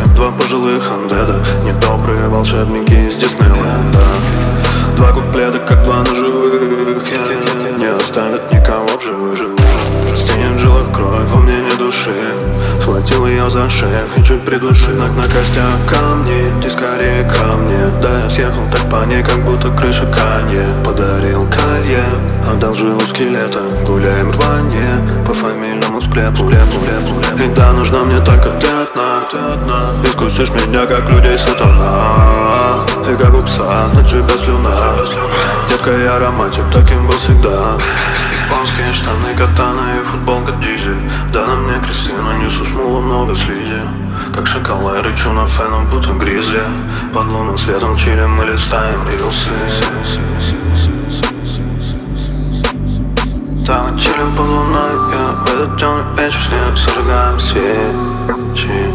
Два пожилых андеда, недобрые волшебники из Диснейленда. Два куплета, как два ножевых, не оставят никого в живых. Стынет в жилах кровь, во мне нет души. Схватил ее за шею и чуть придушил. На костях камни, иди скорее ко мне. Да, я съехал так по ней, как будто крыша Канье. Подарил колье, одолжил у скелета. Гуляем в бане, по фамильному склепу. И да, нужна мне только ты одна. Искусишь меня, как людей сатана. И как у пса, на тебя слюна. Детка, я романтик, таким был всегда. Японские штаны, катана и футболка дизель. Да, на мне кресты, но несу смолу много слизи. Как шоколад, рычу на феном, будто гризли. Под лунным светом чилим, мы листаем рилсы. Да, мы чилим под луной, в этот темный вечер с ним зажигаем свечи.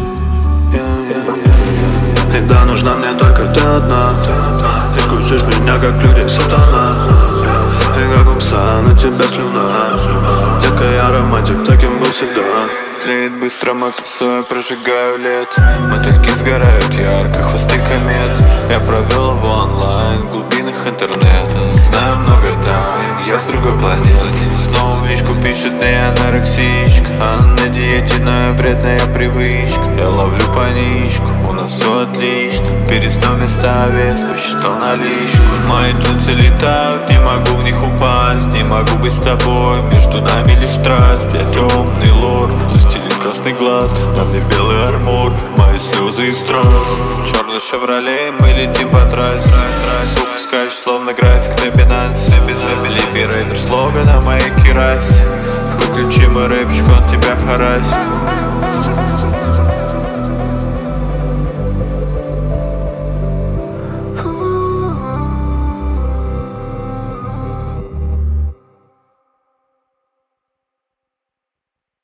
И да, нужна мне только ты одна. Искусишь меня, как людей сатана. И как у пса, на тебя слюна. Детка, я романтик, таким был всегда. Тлеет быстро мой косой, прожигаю лет. Мотыльки сгорают ярко, хвосты комет. Я провел его онлайн, в глубинах интернета. Знаю много тайн, я с другой планеты. Снова в личку пишет мне анорексичка. Она на диете, но вредная привычка. Я ловлю паничку, у нас все отлично. Перед сном я ставил, посчитал наличку. Мои джинсы летают, не могу в них упасть. Не могу быть с тобой, между нами лишь страсть. Я темный лорд, застелен красный глаз. На мне белый армор, мои слезы и страсть. Черный шевроле, мы летим по трассе. Сука скачет, словно график на Binance. Либи рэпер слоган на моей керасе. Выключи мой рэпчик, он тебя харасит.